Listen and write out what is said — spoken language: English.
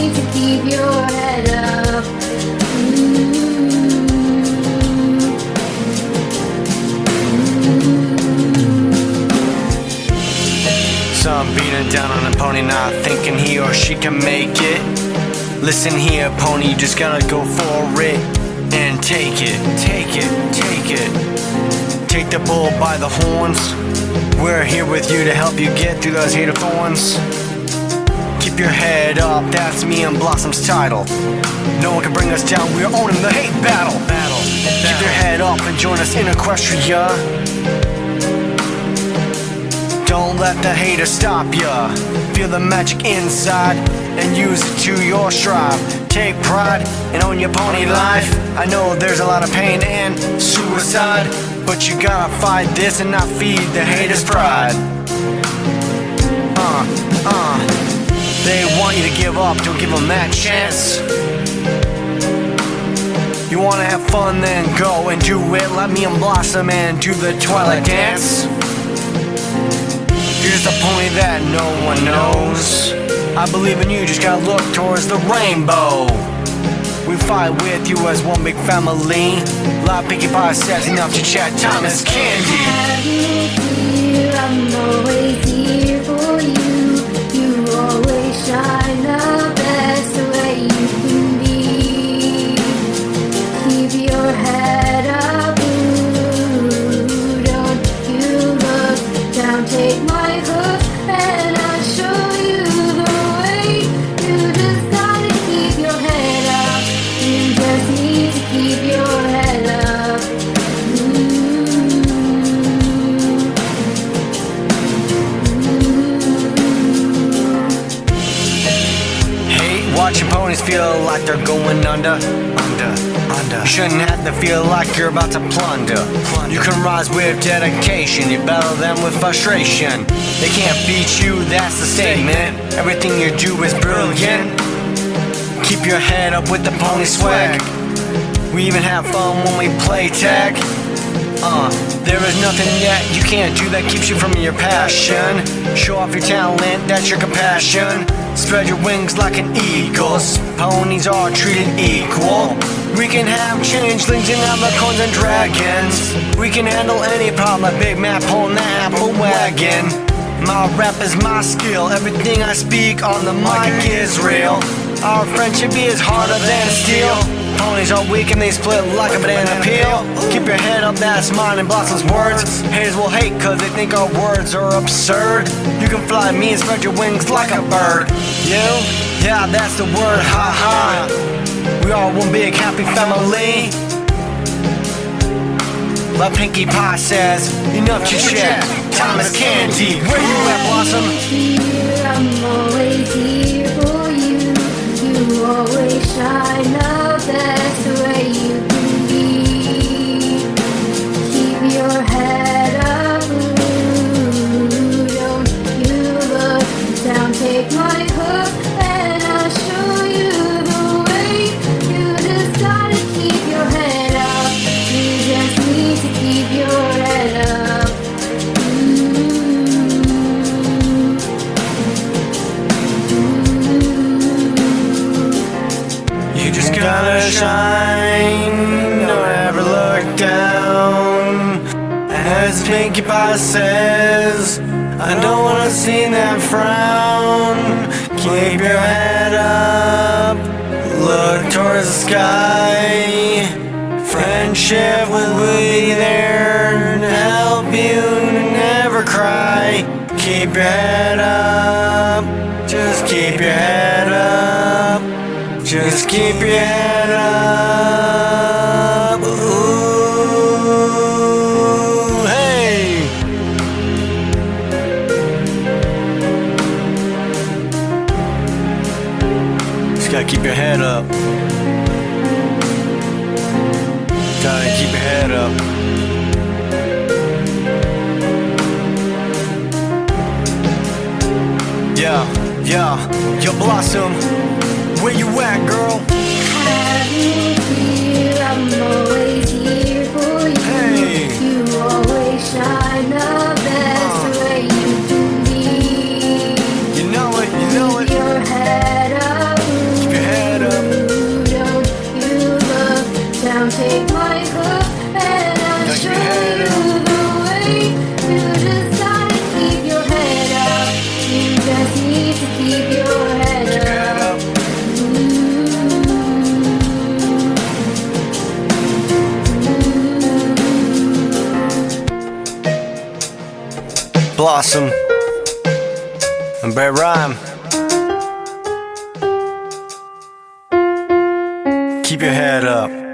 need to keep your head up. Some beating down on a pony, not thinking he or she can make it. Listen here, pony, you just gotta go for it and take it, take it, take it. Take the bull by the horns. We're here with you to help you get through those hater thorns. Keep your head up, that's me and Blossom's title. No one can bring us down, we're owning the hate battle. Keep your head up and join us in Equestria. Don't let the hater stop ya. Feel the magic inside and use it to your strive. Take pride and own your pony life. I know there's a lot of pain and suicide, but you gotta fight this and not feed the haters' pride. They want you to give up, don't give them that chance. You wanna have fun, then go and do it. Let me and Blossom and do the Twilight dance. Here's the pony that no one knows. I believe in you, just gotta look towards the rainbow. We fight with you as one big family. Live Pinkie Pie says enough to chat, time is candy. Have you fear, I'm always here for you. You always shine the best way you can be. Keep your head up, ooh, don't you look down, take my hook and I'll show you the way. You just gotta keep your head up, you just need to keep your head up. Watching ponies feel like they're going under. You shouldn't have to feel like you're about to plunder. You can rise with dedication, you battle them with frustration. They can't beat you, that's the statement. Everything you do is brilliant. Keep your head up with the pony swag. We even have fun when we play tag. There is nothing that you can't do that keeps you from your passion. Show off your talent, that's your compassion. Spread your wings like an eagle. Ponies are treated equal. We can have changelings and unicorns and dragons. We can handle any problem like Big Mac pulling the apple wagon. My rap is my skill, everything I speak on the mic is real. Our friendship is harder than steel. Ponies are weak and they split like a banana peel. Keep your head up, that's mine and Blossom's words. Haters will hate cause they think our words are absurd. You can fly me and spread your wings like a bird. You? Yeah, that's the word, ha ha. We are one big happy family. Like Pinkie Pie says, enough chit chat, time is candy. Where you at, Blossom? I'm always here for you. You always shine the best way you can be. Keep your head up, ooh, don't you look down. Take my hook and I'll show you the way. You just gotta keep your head up. You just need to keep your head up. You just gotta shine, don't ever look down. As Pinkie Pie says, I don't wanna see that frown. Keep your head up, look towards the sky. Friendship will be there to help you never cry. Keep your head up, just keep your head up. Just keep your head up. Ooh, hey. Just gotta keep your head up. Gotta keep your head up. Yeah, yo Blossom. Where you at, girl? Have you fear, I'm always here for you. Hey. You always shine the best way you can be. You know it, you know Keep it. your head up, Blossom and Brett Rhyme. Keep your head up.